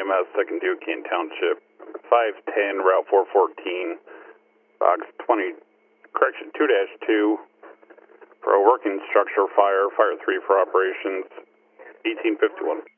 EMS, 2nd Duquesne Township, 510, Route 414, Box 20, correction, 2-2, for a working structure fire, Fire 3 for operations, 1851.